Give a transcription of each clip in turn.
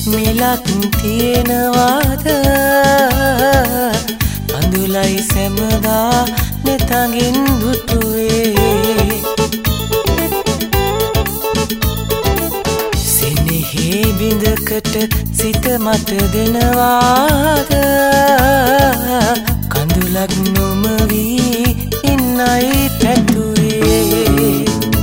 මිලක් තියෙනවාද අඳුලයි සැමදා නෙතගින් දුටුවේ සෙනෙහි බිඳකට සිත මට දෙනවාද කඳුලක් නොමවී ඉන්නයි පැතුවේ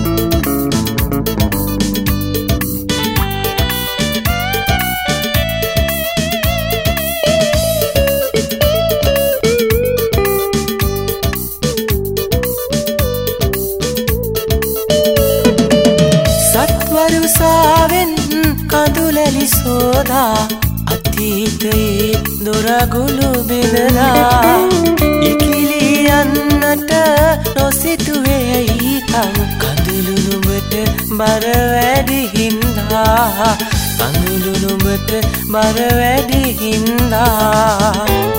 වරුසාවෙන් කඳුලැලි සෝදා අතීතයේ දොරගුළු බෙදලා ඉකිලි යන්නට නොසිතුවේයි තම කඳුළු නුඹට බර වැඩි හින්දා කඳුළු නුඹට බර වැඩි හින්දා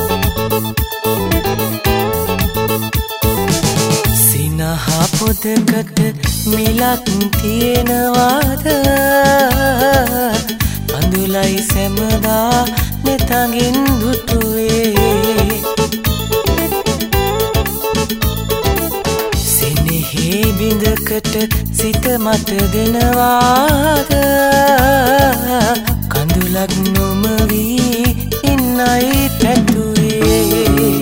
සිනහා පොදකට මිලක් තියෙනවාද අඳුලයි සැමදා නෙතගින් දුටුවේ සෙනෙහි බිඳකට සිත මට දෙනවාද කඳුලක් නොමවී ඉන්නයි පැතුවේ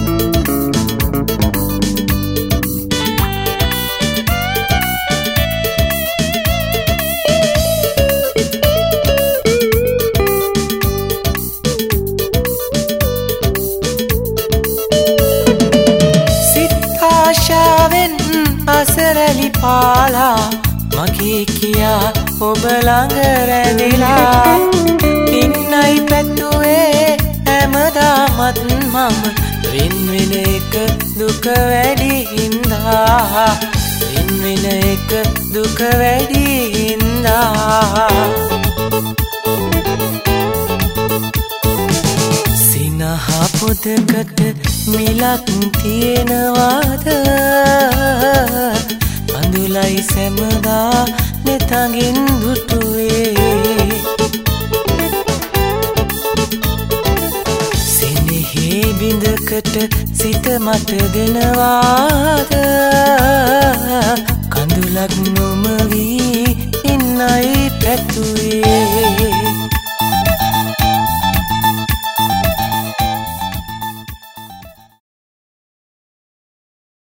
ආශාවෙන් අසරලි පාලා මගේ කියා ඔබ ළඟ රැඳිලා ඉන්නයි පැතුවේ හැමදාමත් මම වෙන වෙන එක දුක වැඩි හින්දා වෙන වෙන එක දුක වැඩි හින්දා සිනහා පොදකට මිලක් තියෙනවාද අඳුලයි සැමදා නෙතගින් දුටුවේ සෙනෙහි බිඳකට සිත මට දෙනවාද කඳුලක් නොමවී ඉන්නයි පැතුවේ